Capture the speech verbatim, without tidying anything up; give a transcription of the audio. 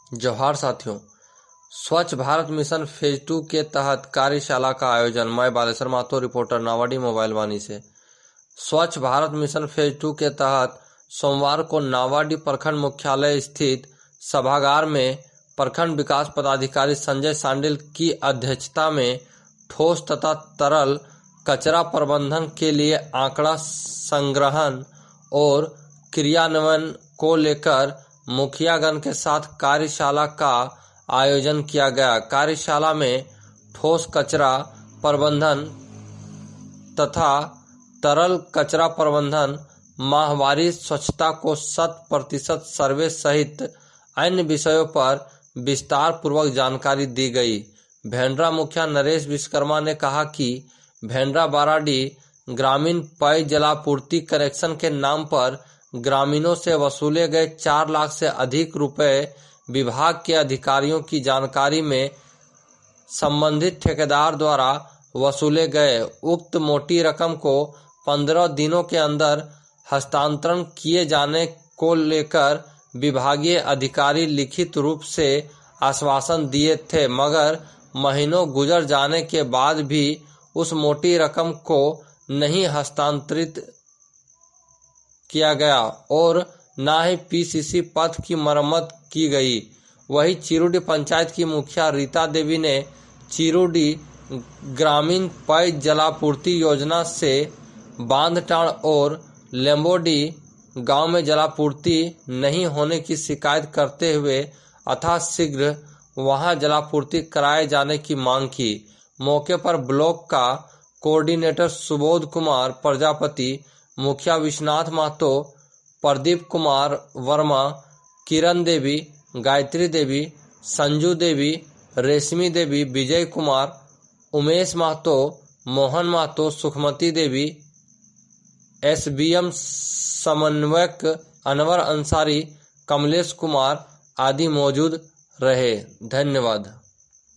जोहार साथियों, स्वच्छ भारत मिशन फेज टू के तहत कार्यशाला का आयोजन। मैं बालेश्वर माथुर, रिपोर्टर, नावाडी मोबाइल वाणी से। Swachh Bharat mission phase two के तहत सोमवार को नावाडी प्रखंड मुख्यालय स्थित सभागार में प्रखंड विकास पदाधिकारी संजय सांडिल की अध्यक्षता में ठोस तथा तरल कचरा प्रबंधन के लिए आंकड़ा संग्रहण और क्रियान्वयन को लेकर मुखियागण के साथ कार्यशाला का आयोजन किया गया। कार्यशाला में ठोस कचरा प्रबंधन तथा तरल कचरा प्रबंधन, माहवारी स्वच्छता को शत प्रतिशत सर्वे सहित अन्य विषयों पर विस्तार पूर्वक जानकारी दी गई। भेंडरा मुखिया नरेश विश्वकर्मा ने कहा कि भेंडरा बाराडीह ग्रामीण पेय जलापूर्ति कनेक्शन के नाम पर ग्रामीणों से वसूले गए चार लाख से अधिक रुपए विभाग के अधिकारियों की जानकारी में संबंधित ठेकेदार द्वारा वसूले गए। उक्त मोटी रकम को पंद्रह दिनों के अंदर हस्तांतरण किए जाने को लेकर विभागीय अधिकारी लिखित रूप से आश्वासन दिए थे, मगर महीनों गुजर जाने के बाद भी उस मोटी रकम को नहीं हस्तांतरित किया गया और न ही पीसीसी पथ की मरम्मत की गई। वही चिरुडी पंचायत की मुखिया रीता देवी ने चिरुडी ग्रामीण पेय जलापूर्ति योजना से बांधटाड़ और लेम्बोडी गांव में जलापूर्ति नहीं होने की शिकायत करते हुए यथाशीघ्र वहां जलापूर्ति कराए जाने की मांग की। मौके पर ब्लॉक का कोऑर्डिनेटर सुबोध कुमार प्रजापति, मुखिया विश्वनाथ महतो, प्रदीप कुमार वर्मा, किरण देवी, गायत्री देवी, संजू देवी, रेशमी देवी, विजय कुमार, उमेश महतो, मोहन महतो, सुखमती देवी, एसबीएम समन्वयक अनवर अंसारी, कमलेश कुमार आदि मौजूद रहे। धन्यवाद।